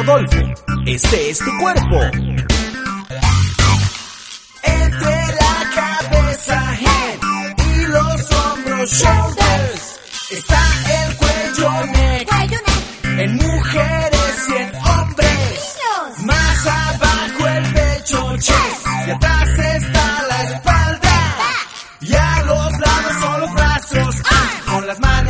Rodolfo, este es tu cuerpo. Entre la cabeza, head, y los hombros, shoulders, está el cuello, neck, en mujeres y en hombres. Más abajo el pecho, chest, y atrás está la espalda. Y a los lados son los brazos, con las manos